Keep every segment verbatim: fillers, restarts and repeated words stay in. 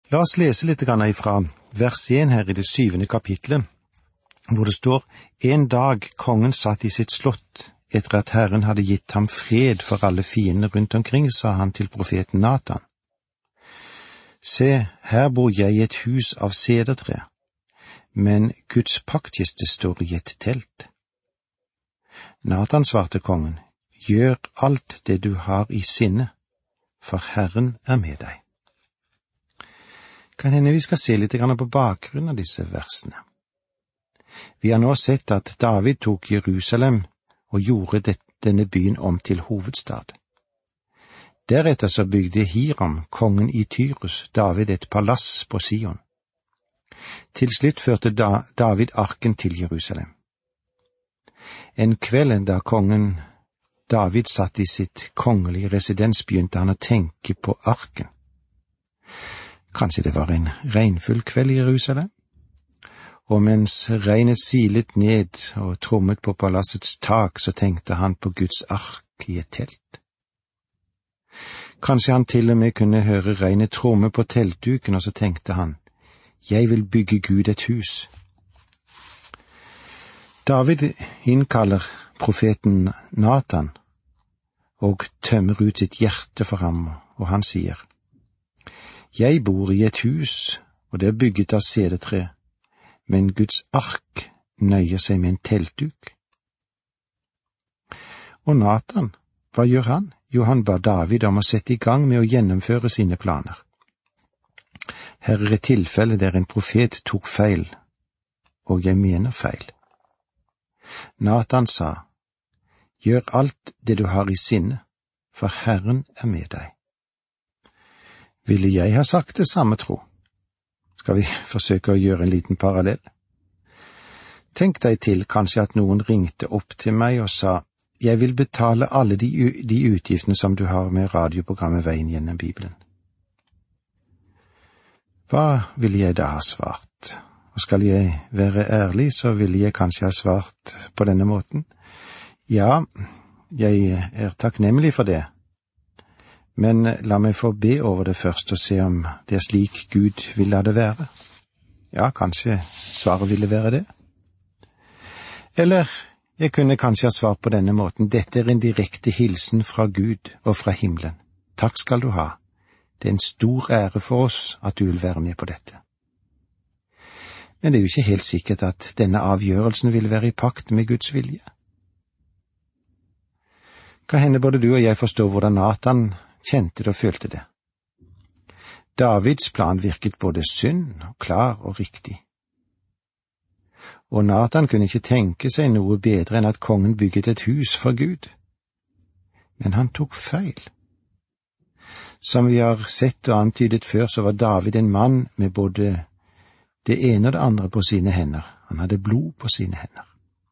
La oss lese litt grann ifra vers én her i det syvende kapitlet, hvor det står: En dag kongen satt i sitt slott, etter at Herren hadde gitt ham fred for alle fiender rundt omkring, sa han til profeten Natan: Se, her bor jeg i et hus av sedertre, men Guds paktkiste står i et telt. Natan svarte kongen: Gjør alt det du har i sinne, for Herren er med deg. Kan hende vi skal se litt på bakgrunnen av disse versene. Vi har nå sett at David tok Jerusalem og gjorde det, denne byen om til hovedstad. Deretter så bygde Hiram, kongen i Tyrus, David et palass på Sion. Til slutt førte da David arken til Jerusalem. En kveld da kongen David satt i sitt kongelige residens, begynte han å tenke på arken. Kanskje det var en regnfull kveld i Jerusalem? Og mens regnet silet ned og trommet på palassets tak, så tenkte han på Guds ark i et telt. Kanskje han til og med kunne høre regnet tromme på teltduken, og så tenkte han: Jeg vil bygge Gud et hus. David innkaller profeten Natan og tømmer ut sitt hjerte for ham, og han sier: Jeg bor i et hus, og det er bygget av sedertre, men Guds ark nøyer seg med en teltduk. Og Natan, hva gjør han? Jo, han ba David om å sette i gang med å gjennomføre sine planer. Her er et tilfelle der en profet tok feil, og jeg mener feil. Natan sa: Gjør alt det du har i sinne, for Herren er med deg. Ville jeg ha sagt det samme, tro? Skal vi forsøke å gjøre en liten parallell? Tenk deg til kanskje at noen ringte opp til meg og sa: Jeg vil betale alle de, de utgiftene som du har med radioprogrammet Veien gjennom Bibelen. Hva ville jeg da ha svart? Og skal jeg være ærlig, så ville jeg kanskje ha svart på denne måten: Ja, jeg er takknemlig for det, men la meg få be over det først og se om det er slik Gud vil la det være. Ja, kanskje svaret ville være det. Eller jeg kunne kanskje ha svart på denne måten: Dette er en direkte hilsen fra Gud og fra himmelen. Takk skal du ha. Det er en stor ære for oss at du vil være med på dette. Men det er jo ikke helt sikkert at denne avgjørelsen vil være i pakt med Guds vilje. Hva hender både du og jeg forstår hvordan Natan kjente det og følte det. Davids plan virket både sunn og klar og riktig. Og Natan kunne ikke tenke seg noe bedre enn at kongen bygget et hus for Gud. Men han tok feil. Som vi har sett og antydet før, så var David en mann med både det ene og det andre på sine hender. Han hadde blod på sine hender.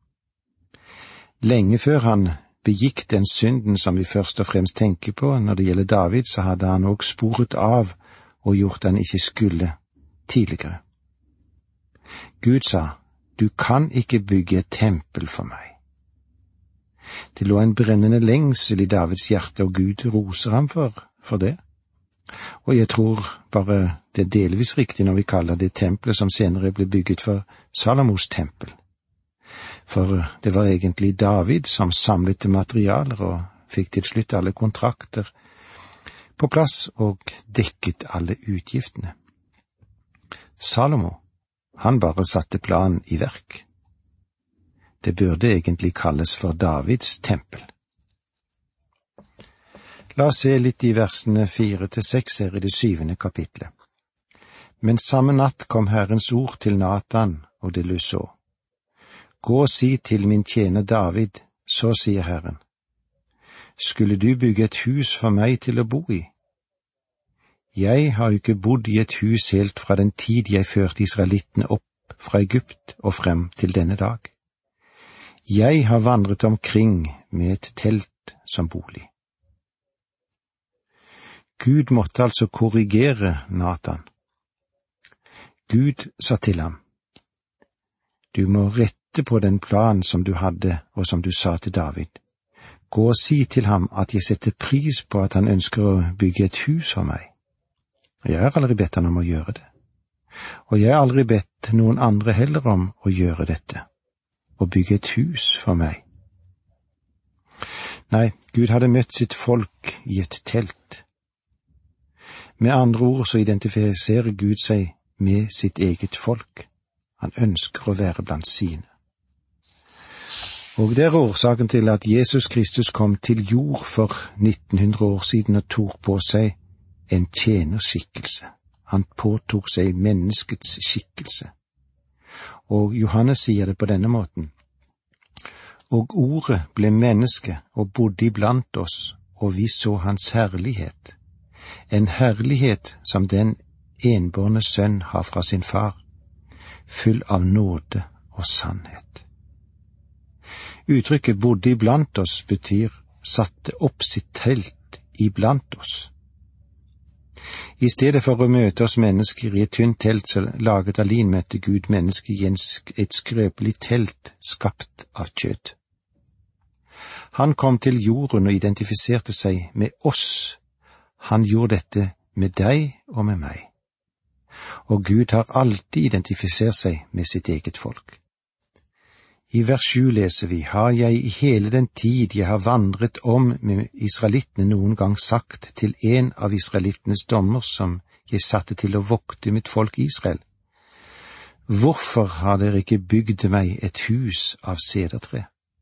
Lenge før han begikk den synden som vi først og fremst tenker på når det gjelder David, så hadde han også sporet av og gjort det han ikke skulle tidligere. Gud sa: Du kan ikke bygge et tempel for meg. Det lå en brennende lengsel i Davids hjerte, og Gud roser ham for, for det. Og jeg tror bare det er delvis riktig når vi kaller det tempelet som senere ble bygget for Salomos tempel. For det var egentlig David som samlet materialer og fikk til slutt alle kontrakter på plass og dekket alle utgiftene. Salomo, han bare satte planen i verk. Det burde egentlig kalles for Davids tempel. La oss se litt i versene fire til seks her i det syvende kapitlet. Men samme natt kom Herrens ord til Natan, og det lød så: Gå og si til min tjener David, så sier Herren: Skulle du bygge et hus for meg til å bo i? Jeg har jo ikke bodd i et hus helt fra den tid jeg førte israelittene opp fra Egypt og frem til denne dag. Jeg har vandret omkring med et telt som bolig. Gud måtte altså korrigere Natan. Gud sa til ham: Du må rette på den plan som du hadde og som du sa til David. Gå og si til ham at jeg setter pris på at han ønsker å bygge et hus for meg. Jeg har aldri bedt han om å gjøre det. Og jeg har aldri bedt noen andre heller om å gjøre dette, å bygge et hus for meg. Nei, Gud hadde møtt sitt folk i et telt. Med andre ord så identifiserer Gud seg med sitt eget folk. Han ønsker å være blant sine. Og det er årsaken til at Jesus Kristus kom til jord for nitten hundre år siden og tok på seg en tjenerskikkelse. Han påtok seg menneskets skikkelse. Og Johannes sier det på denne måten: Og ordet ble menneske og bodde iblant oss, og vi så hans herlighet. En herlighet som den enbårne sønn har fra sin far, full av nåde og sannhet. Uttrykket bodde iblant oss betyr satte opp sitt telt iblant oss. I stedet for å møte oss mennesker i et tynt telt så laget av lin, møtte Gud mennesker i et skrøpelig telt skapt av kjøtt. Han kom til jorden og identifiserte seg med oss. Han gjorde dette med deg og med meg. Og Gud har alltid identifisert seg med sitt eget folk. I vers sju leser vi: Har jeg i hele den tid jeg har vandret om med israelittene noen gang sagt til en av israelittenes dommer som jeg satte til å vokte mitt folk Israel: Hvorfor har dere ikke bygd meg et hus av sedertre?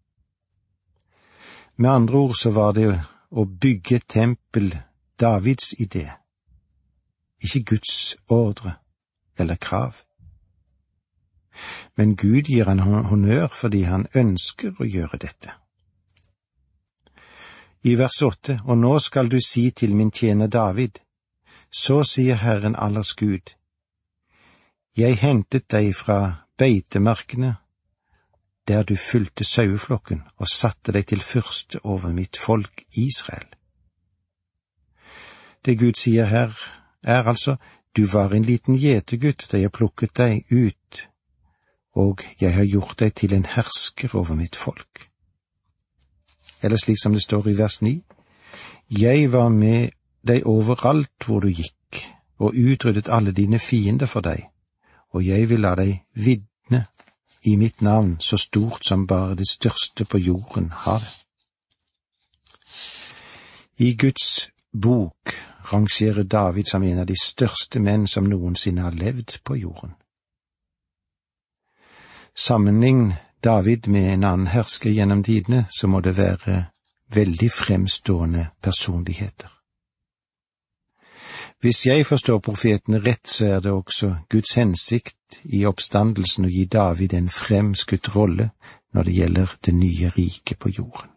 Med andre ord så var det å bygge et tempel Davids idé, ikke Guds ordre eller krav. Men Gud gir han honnør fordi han ønsker å gjøre dette. I vers åtte: Og nå skal du si til min tjener David, så sier Herren allers Gud, jeg hentet deg fra beitemarkene, der du fulgte saueflokken, og satte deg til fyrste over mitt folk Israel. Det Gud sier her, er altså: Du var en liten gjetergutt da jeg plukket deg ut, og jeg har gjort deg til en hersker over mitt folk. Eller slik som det står i vers ni: Jeg var med deg overalt hvor du gikk, og utryddet alle dine fiender for deg, og jeg vil la deg vitne i mitt navn så stort som bare det største på jorden har det. I Guds bok rangerer David som en av de største menn som noensinne har levd på jorden. Sammenlign David med en annen hersker gjennom tidene, så må det være veldig fremstående personligheter. Hvis jeg forstår profetene rett, så er det også Guds hensikt i oppstandelsen å gi David en fremskutt rolle når det gjelder det nye riket på jorden.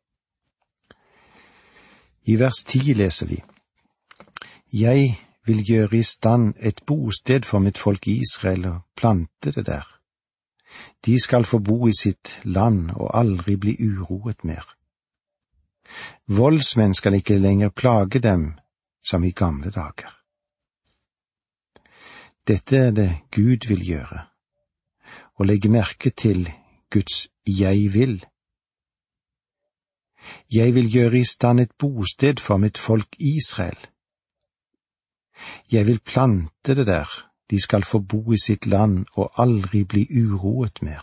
I vers ti leser vi: Jeg vil gjøre i stand et bosted for mitt folk Israel og plante det der. De skal få bo i sitt land og aldri bli uroet mer. Voldsmenn skal ikke lenger plage dem som i gamle dager. Dette er det Gud vil gjøre, og legge merke til Guds jeg vil. Jeg vil gjøre i stand et bosted for mitt folk Israel. Jeg vil plante det der, de skal få bo i sitt land og aldri bli uroet mer.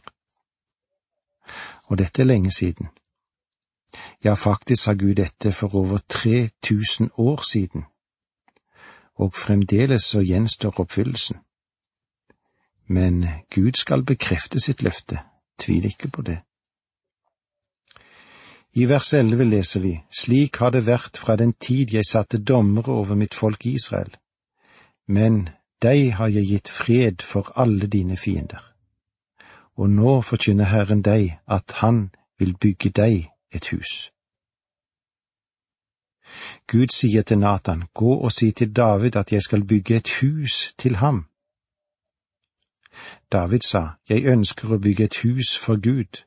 Og dette er lenge siden. Ja, faktisk sa Gud dette for over tre tusen år siden, og fremdeles så gjenstår oppfyllelsen. Men Gud skal bekrefte sitt løfte, tvil ikke på det. I vers elleve leser vi: Slik har det vært fra den tid jeg satte dommere over mitt folk Israel, men deg har jeg gitt fred for alle dine fiender. Og nå forkynner Herren deg at han vil bygge deg et hus. Gud sier til Nathan: Gå og si til David at jeg skal bygge et hus til ham. David sa: Jeg ønsker å bygge et hus for Gud.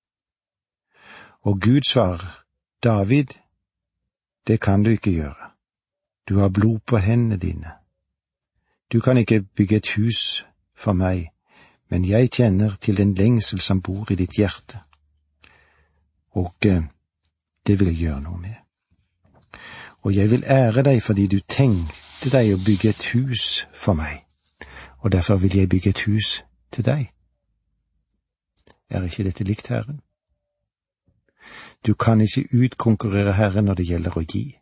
Og Gud svarer: David, det kan du ikke gjøre. Du har blod på hendene dine. Du kan ikke bygge et hus for meg, men jeg kjenner til den lengsel som bor i ditt hjerte. Og eh, det vil jeg gjøre noe med. Og jeg vil ære deg fordi du tenk, etter deg og bygge et hus for meg, og derfor vil jeg bygge et hus til deg. Er ikke dette likt Herren? Du kan ikke utkonkurrere Herren når det gjelder å gi.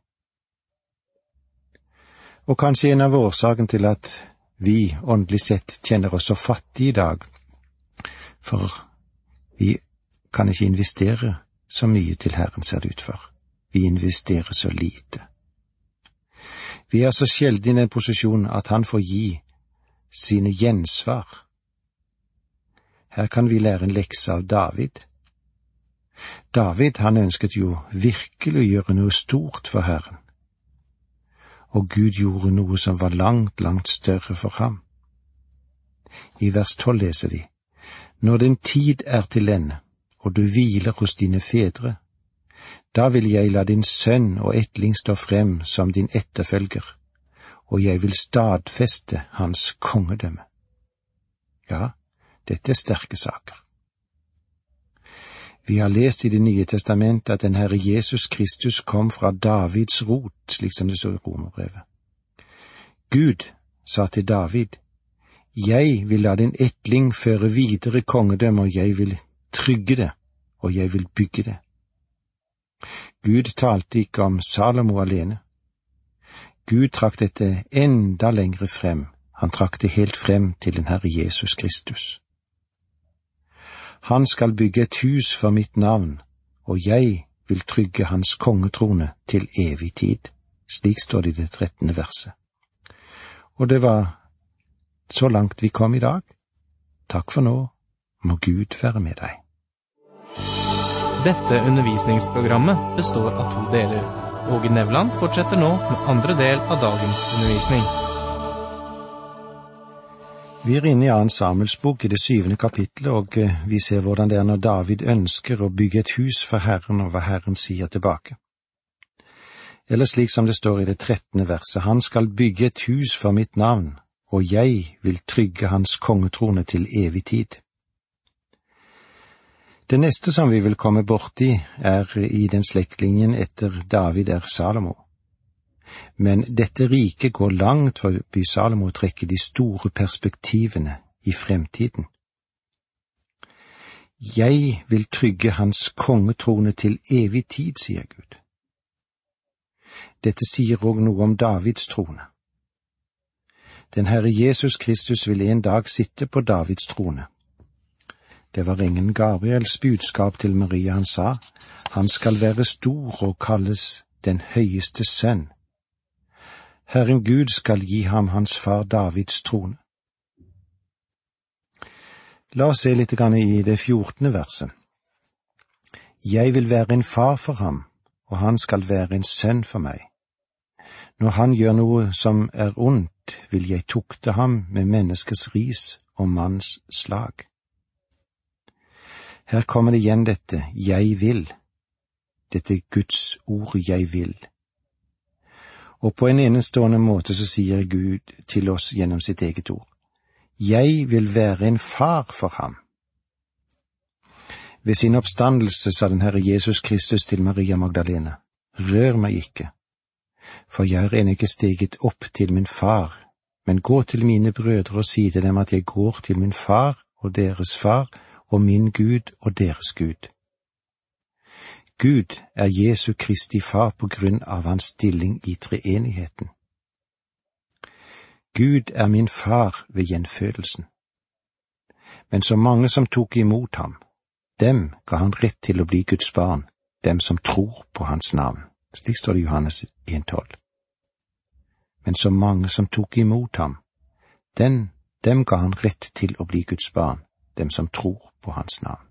Og kanskje en av årsaken til at vi åndelig sett kjenner oss så fattige i dag, for vi kan ikke investere så mye til Herren, ser det ut for. Vi investerer så lite. Vi er så sjelden i en posisjon at han får gi sine gjensvar. Her kan vi lære en lekse av David. David, han ønsket jo virkelig å gjøre noe stort for Herren. Og Gud gjorde noe som var langt, langt større for ham. I vers tolv leser vi: Når din tid er til ende, og du hviler hos dine fedre, da vil jeg la din sønn og ettling stå frem som din etterfølger, og jeg vil stadfeste hans kongedømme. Ja, dette er sterke saker. Vi har lest i Det nye testamentet at den Herre Jesus Kristus kom fra Davids rot, slik som det står i Romerbrevet. Gud sa til David: Jeg vil la din ettling føre videre kongedømme, og jeg vil trygge det, og jeg vil bygge det. Gud talte ikke om Salomo alene. Gud trakk dette enda lengre frem. Han trakk det helt frem til den Herre Jesus Kristus. Han skal bygge et hus for mitt navn, og jeg vil trygge hans kongetrone til evig tid. Slik står det i det trettende verset. Og det var så langt vi kom i dag. Takk for nå. Må Gud være med deg. Dette undervisningsprogrammet består av to deler. Åge Nevland fortsetter nå med andre del av dagens undervisning. Vi er inne i Annen Samuels bok i det syvende kapittelet, og vi ser hvordan det er når David ønsker å bygge et hus for Herren, og hva Herren sier tilbake. Eller slik som det står i det trettende verset: Han skal bygge et hus for mitt navn, og jeg vil trygge hans kongetrone til evig tid. Det neste som vi vil komme borti, er i den slektlinjen etter David er Salomo. Men dette riket går langt forbi Salomo og trekker de store perspektivene i fremtiden. Jeg vil trygge hans kongetrone til evig tid, sier Gud. Dette sier også noe om Davids trone. Den Herre Jesus Kristus vil en dag sitte på Davids trone. Det var engelen Gabriels budskap til Maria. Han sa: Han skal være stor og kalles den høyeste sønn. Herren Gud skal gi ham hans far Davids trone. La oss se litt grann i det fjortende verset. Jeg vil være en far for ham, og han skal være en sønn for meg. Når han gjør noe som er ondt, vil jeg tukte ham med menneskers ris og manns slag. Her kommer det igjen dette, jeg vil. Dette Guds ord, jeg vil. Og på en enestående måte så sier Gud til oss gjennom sitt eget ord: Jeg vil være en far for ham. Ved sin oppstandelse sa den Herre Jesus Kristus til Maria Magdalena: Rør meg ikke, for jeg er ennå ikke steget opp til min far, men gå til mine brødre og si til dem at jeg går til min far og deres far, og min Gud og deres Gud. Gud er Jesu Kristi far på grunn av hans stilling i treenigheten. Gud er min far ved gjenfødelsen. Men så mange som tok imot ham, dem ga han rett til å bli Guds barn, dem som tror på hans navn. Slik står det i Johannes en tolv. Men så mange som tok imot ham, dem, dem ga han rett til å bli Guds barn, dem som tror på hans navn.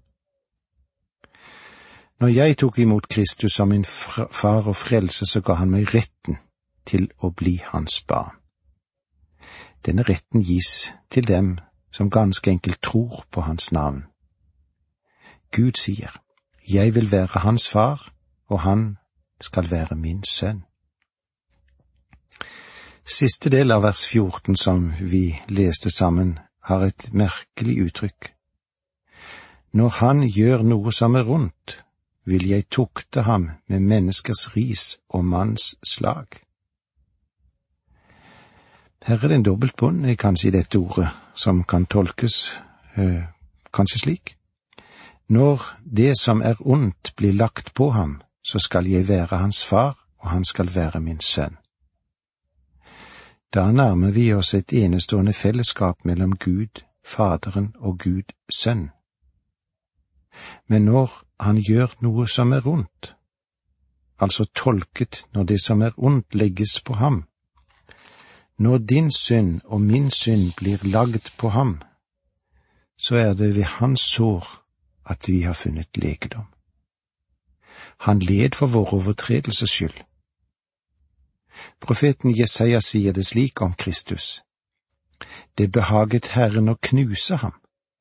Når jeg tok imot Kristus som min far og frelse, så ga han meg retten til å bli hans barn. Denne retten gis til dem som ganske enkelt tror på hans navn. Gud sier: Jeg vil være hans far, og han skal være min sønn. Siste del av vers fjorten som vi leste sammen, har et merkelig uttrykk. Når han gjør noe som er ondt, vil jeg tukte ham med menneskers ris og manns slag. Her er det en dobbeltbånd, kanskje i dette ordet, som kan tolkes øh, kanskje slik. Når det som er ondt blir lagt på ham, så skal jeg være hans far, og han skal være min sønn. Da nærmer vi oss et enestående fellesskap mellom Gud, Faderen og Gud, Sønn. Men når han gjør noe som er ondt, altså tolket når det som er ondt legges på ham, når din synd og min synd blir lagd på ham, så er det ved hans sår at vi har funnet legedom. Han led for vår overtredelses skyld. Profeten Jesaja sier det slik om Kristus: Det behaget Herren å knuse ham.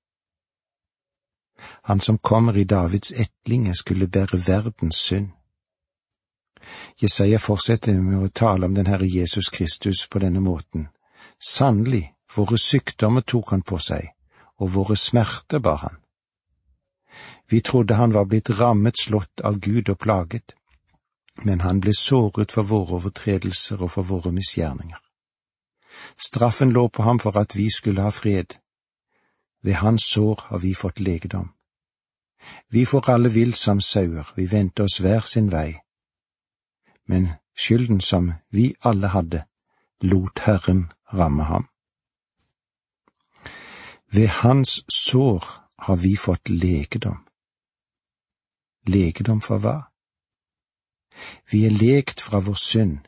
Han som kommer i Davids ettlinge skulle bære verdens synd. Jesaja fortsetter med å tale om den Herre Jesus Kristus på denne måten: Sannelig, våre sykdommer tok han på seg, og våre smerter bar han. Vi trodde han var blitt rammet, slått av Gud og plaget, men han ble såret for våre overtredelser og for våre misgjerninger. Straffen lå på ham for at vi skulle ha fred. Ved hans sår har vi fått legedom. Vi får alle vill som sauer, vi vendte oss hver sin vei. Men skylden som vi alle hadde, lot Herren ramme ham. Ved hans sår har vi fått legedom. Legedom for hva? Vi er lekt fra vår synd.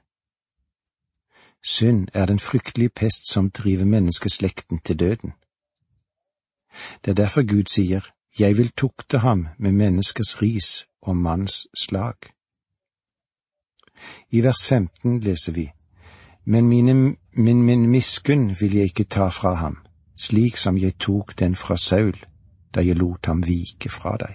Synd er den fryktelige pest som driver menneskeslekten til døden. Det er derfor Gud sier: Jeg vil tukte ham med menneskers ris og manns slag. I vers femten leser vi: Men mine, min, min miskunn vil jeg ikke ta fra ham, slik som jeg tok den fra Saul, da jeg lot ham vike fra deg.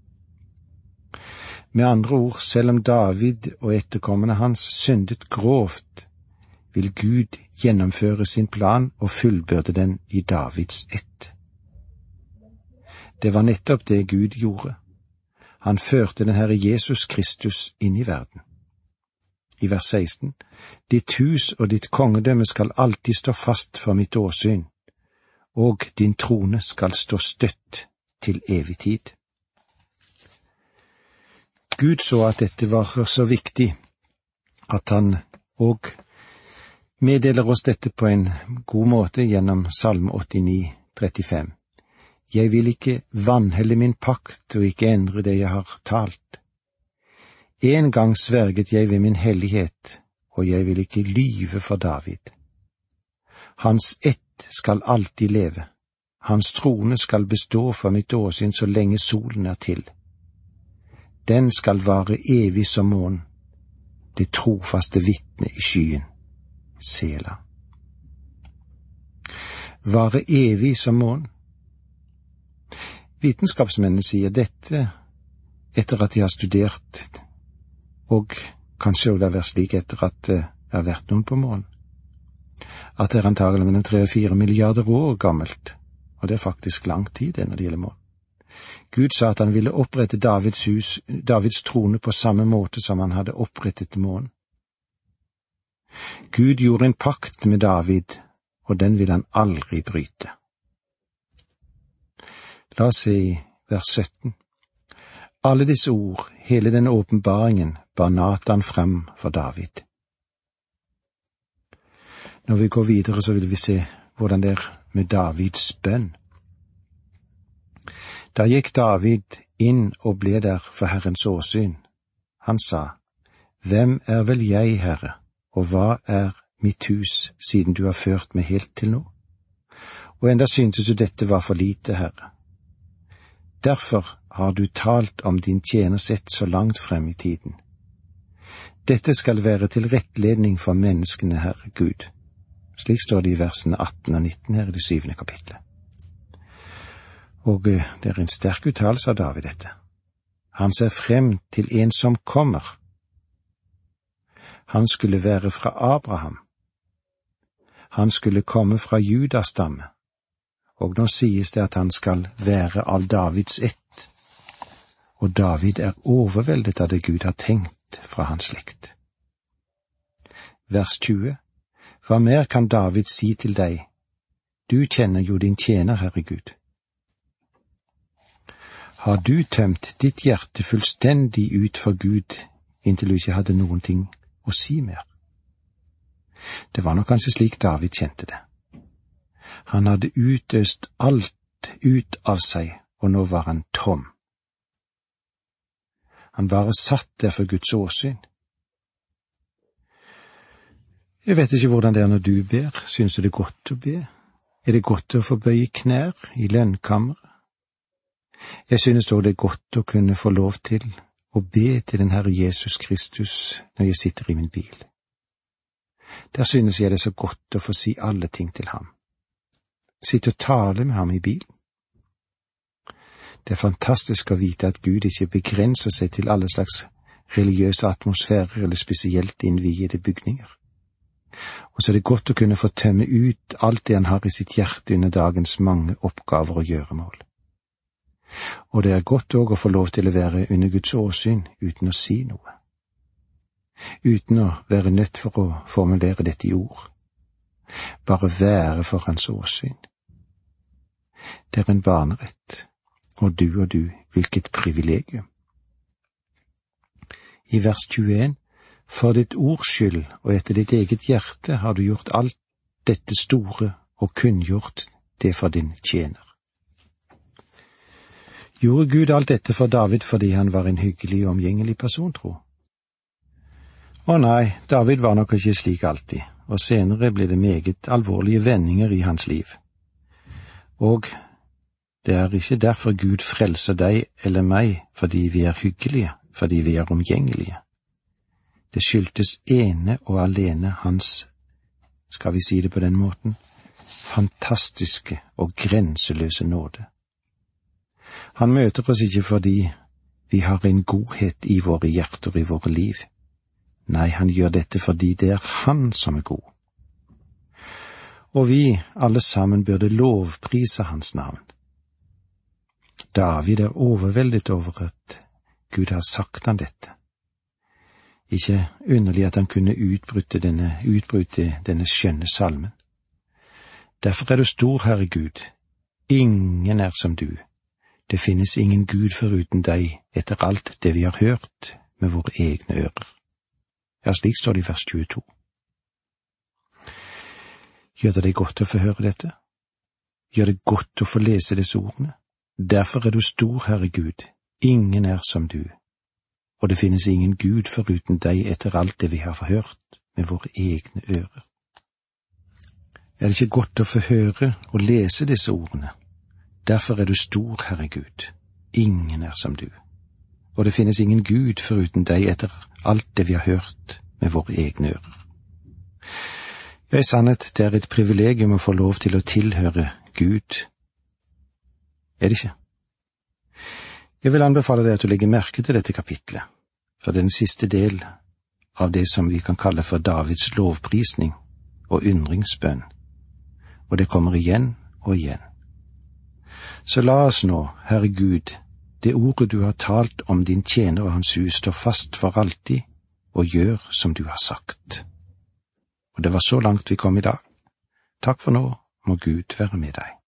Med andre ord, selv om David og etterkommerne hans syndet grovt, vil Gud gjennomføre sin plan og fullbyrde den i Davids ett. Det var nettopp det Gud gjorde. Han førte den Herre Jesus Kristus inn i verden. I vers seksten: Ditt hus og ditt kongedømme skal alltid stå fast for mitt åsyn, og din trone skal stå støtt til evig tid. Gud så at dette var så viktig, at han og meddeler oss dette på en god måte gjennom Salme åttini, trettifem. Jeg vil ikke vanhelle min pakt og ikke endre det jeg har talt. En gang sverget jeg ved min hellighet, og jeg vil ikke lyve for David. Hans ett skal alltid leve. Hans trone skal bestå for mitt åsyn så lenge solen er til. Den skal vare evig som månen, det trofaste vitne i skyen. Sela. Vare evig som månen. Vitenskapsmennene sier dette etter at de har studert, og kanskje det har vært slik etter at det har vært noen på månen, at det er antagelig mellom tre og fire milliarder år gammelt, og det er faktisk lang tid det når det gjelder månen. Gud sa at han ville opprette Davids hus, Davids trone på samme måte som han hadde opprettet månen. Gud gjorde en pakt med David, og den vil han aldri bryte. La oss se i vers sytten. Alle disse ord, hele denne åpenbaringen, bar Nathan frem for David. Når vi går videre, så vil vi se hvordan det er med Davids bønn. Da gikk David inn og ble der for Herrens åsyn. Han sa: Hvem er vel jeg, Herre, og hva er mitt hus, siden du har ført meg helt til nå? Og enda syntes du dette var for lite, Herre. Derfor har du talt om din tjeners ett så langt frem i tiden. Dette skal være til rettledning for menneskene, Herre Gud. Slik står det i versene atten og nitten her i det syvende kapitlet. Og det er en sterk uttalelse av David dette. Han ser frem til en som kommer. Han skulle være fra Abraham. Han skulle komme fra Judas stamme. Og nå sies det at han skal være av Davids ett. Og David er overveldet av det Gud har tenkt fra hans slekt. Vers tjue. Hva mer kan David si til deg? Du kjenner jo din tjener, Herre Gud. Har du tømt ditt hjerte fullstendig ut for Gud, inntil du ikke hadde noen ting å si mer? Det var nok kanskje slik David kjente det. Han hadde utøst alt ut av seg, og nå var han tom. Han bare satt der for Guds åsyn. Jeg vet ikke hvordan det er når du ber. Synes du det er godt å be? Er det godt å få bøye knær i lønnkammeret? Jeg synes dog det er godt å kunne få lov til å be til den Herre Jesus Kristus når jeg sitter i min bil. Der synes jeg det er så godt å få si alle ting til ham. Sitte og tale med ham i bilen. Det er fantastisk å vite at Gud ikke begrenser seg til alle slags religiøse atmosfærer eller spesielt innviede bygninger. Og så er det godt å kunne få tømme ut alt det han har i sitt hjerte under dagens mange oppgaver og gjøremål. Og det er godt også å få lov til å være under Guds åsyn uten å si noe. Uten å være nødt for å formulere dette i ord. Bare være for hans åsyn. Det er en barnerett, og du og du, hvilket privilegium. I vers tjueen, for ditt ords skyld og etter ditt eget hjerte har du gjort alt dette store og kunngjort det for din tjener. Gjorde Gud alt dette for David fordi han var en hyggelig og omgjengelig person, tro? Å nei, David var nok ikke slik alltid, og senere ble det meget alvorlige vendinger i hans liv. Og det er ikke derfor Gud frelser deg eller meg fordi vi er hyggelige, fordi vi er omgjengelige. Det skyldtes ene og alene hans, skal vi si det på den måten, fantastiske og grenseløse nåde. Han møter oss ikke fordi vi har en godhet i våre hjerter og i våre liv. Nei, han gjør dette fordi det er han som er god. Og vi alle sammen burde lovprise hans navn. David er overveldet over at Gud har sagt han dette. Ikke underlig at han kunne utbryte denne, utbryte denne skjønne salmen. Derfor er du stor, Herre Gud. Ingen er som du. Det finnes ingen Gud foruten deg etter alt det vi har hørt med våre egne ører. Ja, slik står det i vers tjueto. Gjør det deg godt å få høre dette? Gjør det godt å få lese disse ordene? Derfor er du stor, Herre Gud. Ingen er som du. Og det finnes ingen Gud foruten deg etter alt det vi har forhørt med våre egne ører. Er det ikke godt å få høre og lese disse ordene? Derfor er du stor, Herre Gud. Ingen er som du. Og det finnes ingen Gud foruten deg etter alt det vi har hørt med våre egne ører. Ja, i sannhet, det er et privilegium å få lov til å tilhøre Gud. Er det ikke? Jeg vil anbefale deg at du legger merke til dette kapitlet, for det er den siste del av det som vi kan kalle for Davids lovprisning og undringsbønn, og det kommer igjen og igjen. Så la oss nå, Herre Gud, det ordet du har talt om din tjener og hans hus står fast for alltid, og gjør som du har sagt. Og det var så langt vi kom i dag. Takk for nå, må Gud være med deg.